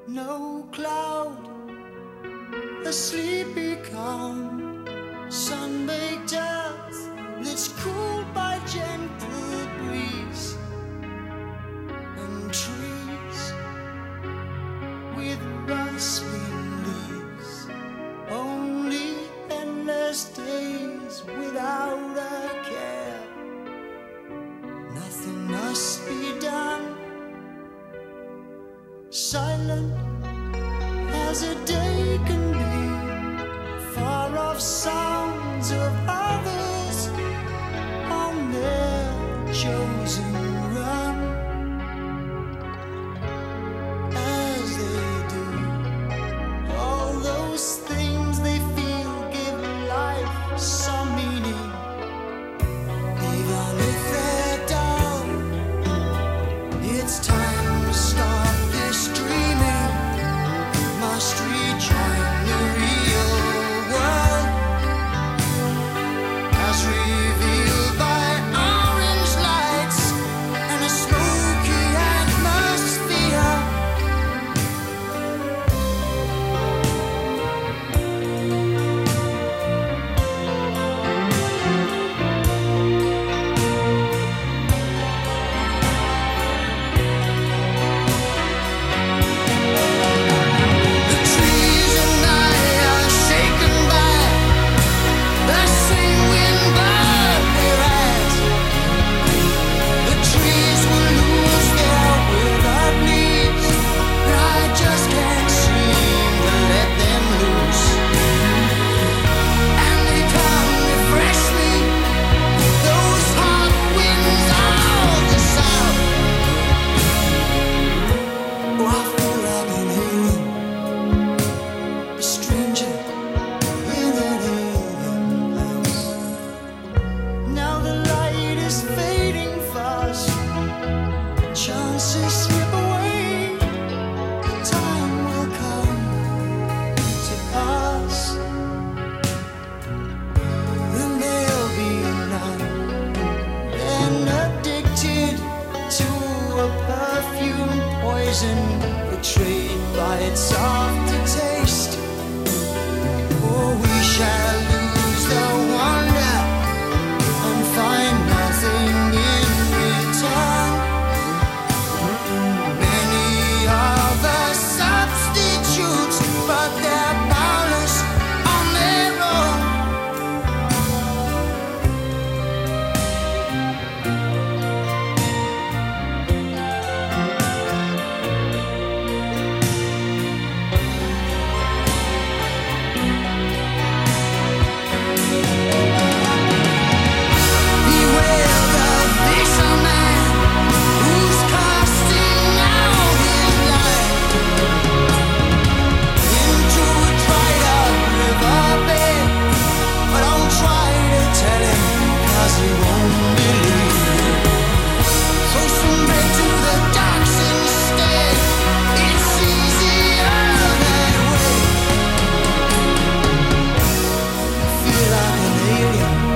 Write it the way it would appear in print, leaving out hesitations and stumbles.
no cloud, a sleepy calm, sun-baked earth that's cooled by gentle breeze, and trees with rustling leaves. Only endless days without a care. Nothing must be done. Silent as a day can be, far off sounds of others on their chosen run, as they do. All those things they feel give life some meaning, even if they're dull. It's time to start dreaming, must rejoin the real world, as revealed by orange lights and a smoky atmosphere. Chances slip away, time will come to pass, then there'll be none. Then addicted to a perfume poison, betrayed by its aftertaste. For we shall lose the wonder and find nothing in return. Many are the substitutes, but they're powerless on their own. Beware the fisherman who's casting out his line into a dried up riverbed. But don't try to tell him, 'cause he won't believe you. Throw some bread to the ducks instead, it's easier that way. Feel like an alien